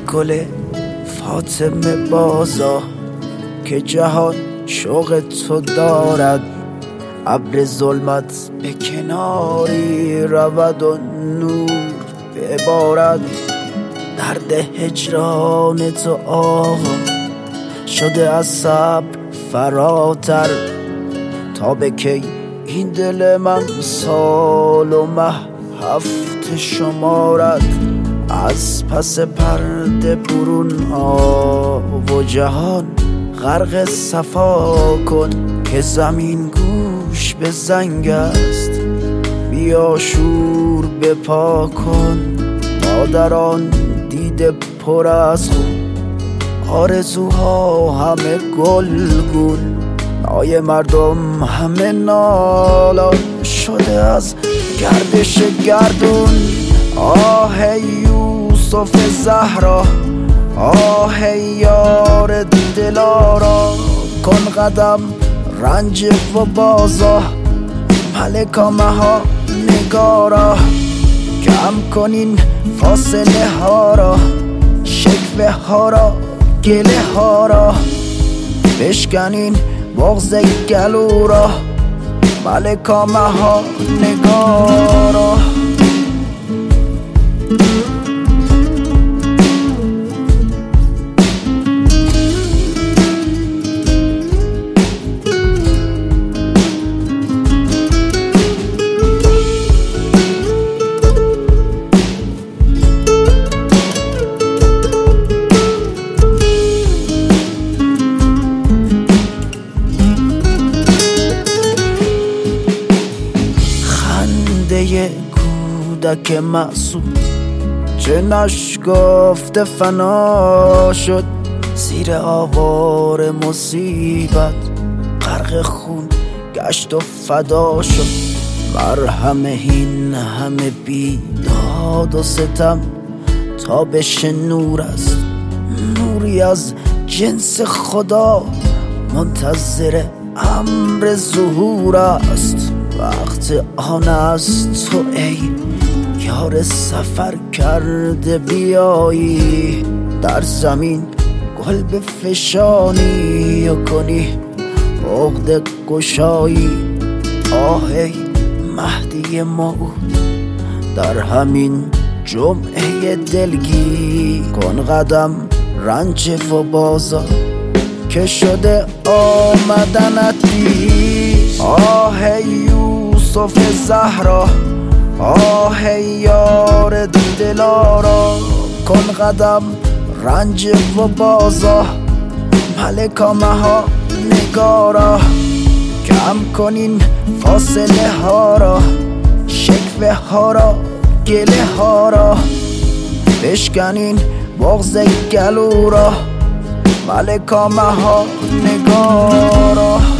گل فاطمه بازا که جهان شوق تو دارد. ابر ظلمت به کناری رود و نور ببارد. درد هجران تو آقا شده از صبر فراتر. تا به کی این دل من سال و مه هفته شمارد. از پس پرده برون آب و جهان غرق صفا کن که زمین گوش به زنگ است. بیا شور بپا کن مادران دیده پر از خون. آرزوها همه گلگون نای مردم همه نالان شده از گردش گردون. آه یوسف زهرا آه یار دلارا کن قدم رنج و بازا. ملکا مها نگارا کم کنین فاصله ها را. شکوه ها را گله ها را بشکنین بغض گلو را. ملکا مها نگارا کودک معصوم چه نشگفته فنا شد. زیر آوار مصیبت غرق خون گشت و فدا شد. مرهم این همه بیداد و ستم تابش نور است. نوری از جنس خدا منتظر امر ظهور است. وقت آن است تو ای یار سفر کرده بیایی. در زمین گل بفشانی و کنی عقد گشایی. آه ای مهدی موعود در همین جمعه دلگی کن قدم رنج و بازا که شده آمدنت بی. آه یوسف زهرا آه یار دلارا کن قدم رنج و بازا. ملکا مها نگارا کم کنین فاصله ها را. شکوه ها را گله ها را بشکنین بغض گلو را. ملکا مها نگارا